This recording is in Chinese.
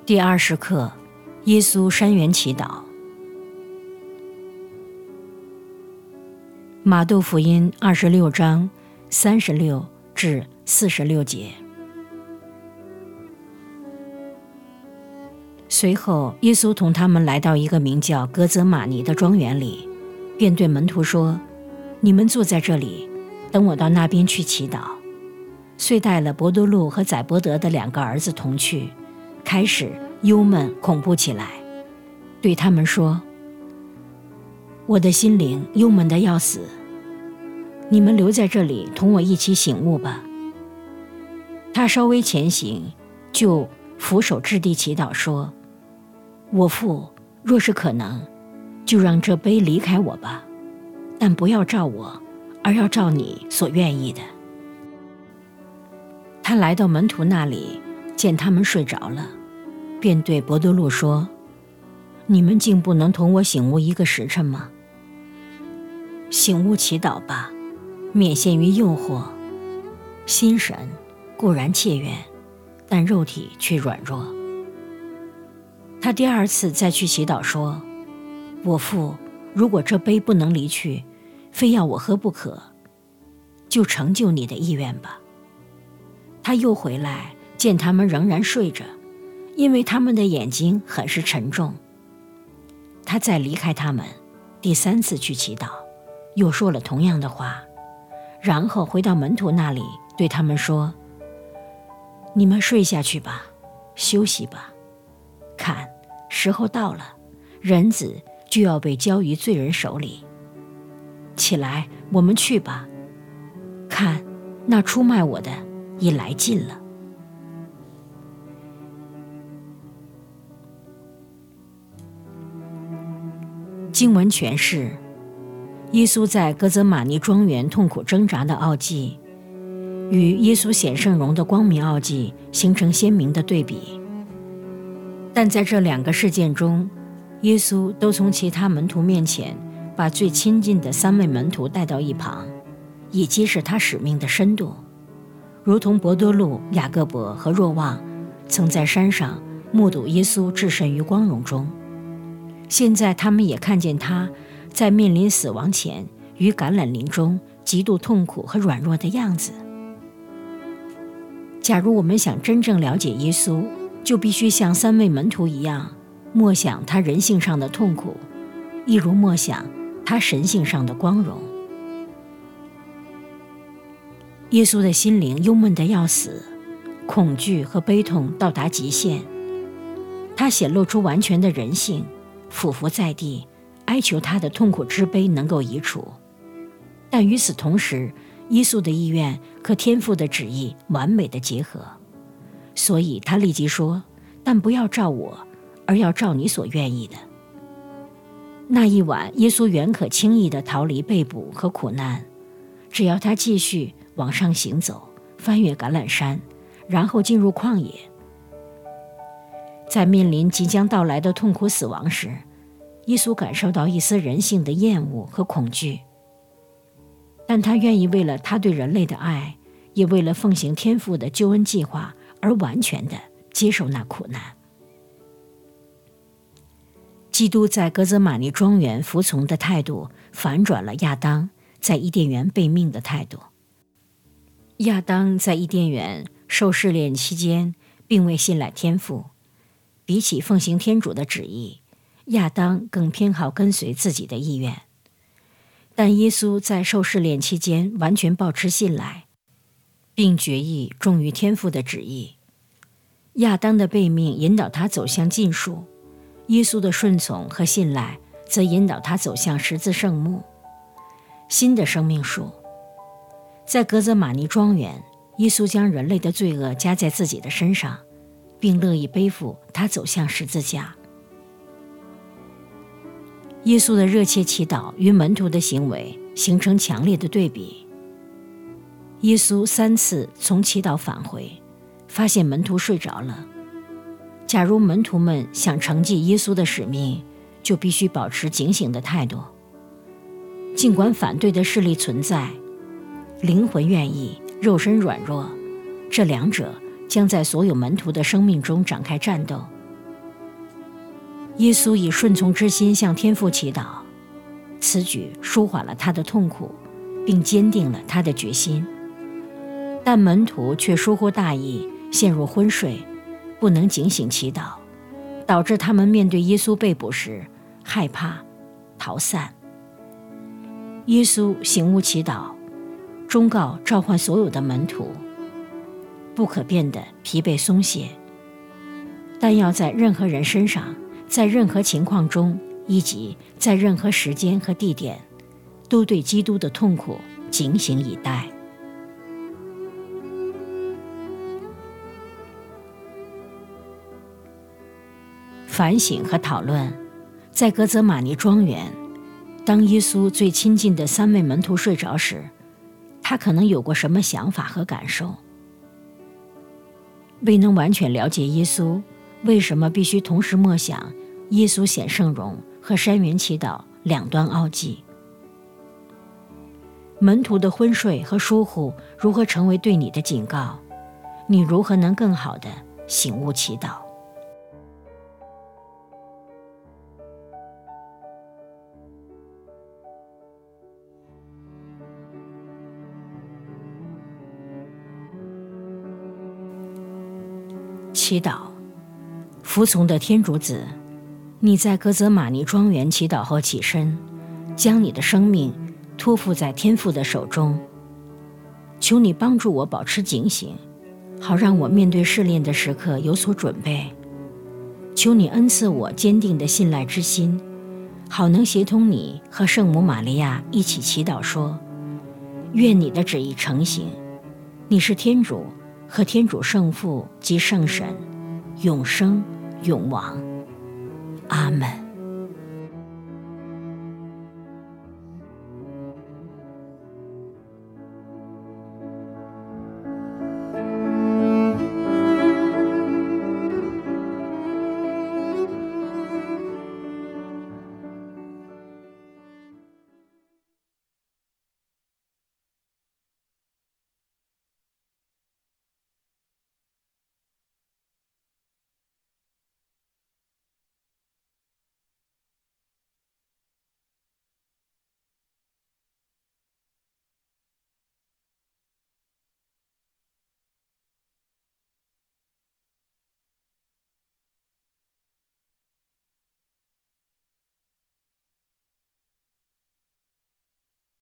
第20课，耶稣山园祈祷。马窦福音26章36至46节。随后，耶稣同他们来到一个名叫革责玛尼的庄园里，便对门徒说：“你们坐在这里，等我到那边去祈祷。”遂带了伯多禄和载伯德的2个儿子同去，开始忧闷恐怖起来，对他们说：“我的心灵忧闷得要死，你们留在这里同我一起醒悟吧。”他稍微前行，就俯首置地祈祷说：“我父，若是可能，就让这杯离开我吧，但不要照我，而要照你所愿意的。”他来到门徒那里，见他们睡着了，便对伯多禄说：“你们竟不能同我醒悟1个时辰吗？醒悟祈祷吧，免陷于诱惑。心神固然切愿，但肉体却软弱。”他第2次再去祈祷说：“我父，如果这杯不能离去，非要我喝不可，就成就你的意愿吧。”他又回来，见他们仍然睡着，因为他们的眼睛很是沉重。他再离开他们，第3次去祈祷，又说了同样的话，然后回到门徒那里，对他们说：“你们睡下去吧，休息吧。看，时候到了，人子就要被交于罪人手里。起来，我们去吧。看，那出卖我的已来近了。”经文诠释：耶稣在革责玛尼庄园痛苦挣扎的奥迹，与耶稣显圣容的光明奥迹形成鲜明的对比。但在这2个事件中，耶稣都从其他门徒面前把最亲近的3位门徒带到一旁，以揭示他使命的深度。如同伯多禄、雅各伯和若望曾在山上目睹耶稣置身于光荣中，现在他们也看见他在面临死亡前于橄榄林中极度痛苦和软弱的样子。假如我们想真正了解耶稣，就必须像3位门徒一样，默想他人性上的痛苦，一如默想他神性上的光荣。耶稣的心灵忧闷得要死，恐惧和悲痛到达极限，他显露出完全的人性，俯伏在地，哀求他的痛苦之悲能够移除。但与此同时，耶稣的意愿和天父的旨意完美的结合，所以他立即说：“但不要照我，而要照你所愿意的。”那一晚，耶稣原可轻易地逃离被捕和苦难，只要他继续往上行走，翻越橄榄山，然后进入旷野。在面临即将到来的痛苦死亡时，耶稣感受到一丝人性的厌恶和恐惧，但他愿意为了他对人类的爱，也为了奉行天父的救恩计划而完全地接受那苦难。基督在革责玛尼庄园服从的态度，反转了亚当在伊甸园被命的态度。亚当在伊甸园受试炼期间，并未信赖天父，比起奉行天主的旨意，亚当更偏好跟随自己的意愿。但耶稣在受试炼期间完全抱持信赖，并决意忠于天父的旨意。亚当的背命引导他走向禁术，耶稣的顺从和信赖则引导他走向十字圣木，新的生命树。在革责玛尼庄园，耶稣将人类的罪恶加在自己的身上，并乐意背负他走向十字架。耶稣的热切祈祷与门徒的行为形成强烈的对比。耶稣3次从祈祷返回，发现门徒睡着了。假如门徒们想承继耶稣的使命，就必须保持警醒的态度。尽管反对的势力存在，灵魂愿意，肉身软弱，这2者将在所有门徒的生命中展开战斗， 耶稣以顺从之心向天父祈祷，此举舒缓了他的痛苦，并坚定了他的决心。但门徒却疏忽大意，陷入昏睡，不能警醒祈祷，导致他们面对耶稣被捕时害怕逃散。耶稣醒悟祈祷，忠告召唤所有的门徒，不可变得疲惫松懈，但要在任何人身上，在任何情况中，以及在任何时间和地点，都对基督的痛苦警醒以待。反省和讨论。在革责玛尼庄园，当耶稣最亲近的3位门徒睡着时，他可能有过什么想法和感受？未能完全了解耶稣，为什么必须同时默想耶稣显圣容和山园祈祷两端奥迹？门徒的昏睡和疏忽如何成为对你的警告？你如何能更好地醒悟祈祷？祈祷。服从的天主子，你在革责玛尼庄园祈祷后起身，将你的生命托付在天父的手中。求你帮助我保持警醒，好让我面对试炼的时刻有所准备。求你恩赐我坚定的信赖之心，好能协同你和圣母玛利亚一起祈祷说：愿你的旨意成行。你是天主和天主圣父及圣神，永生永王。阿们。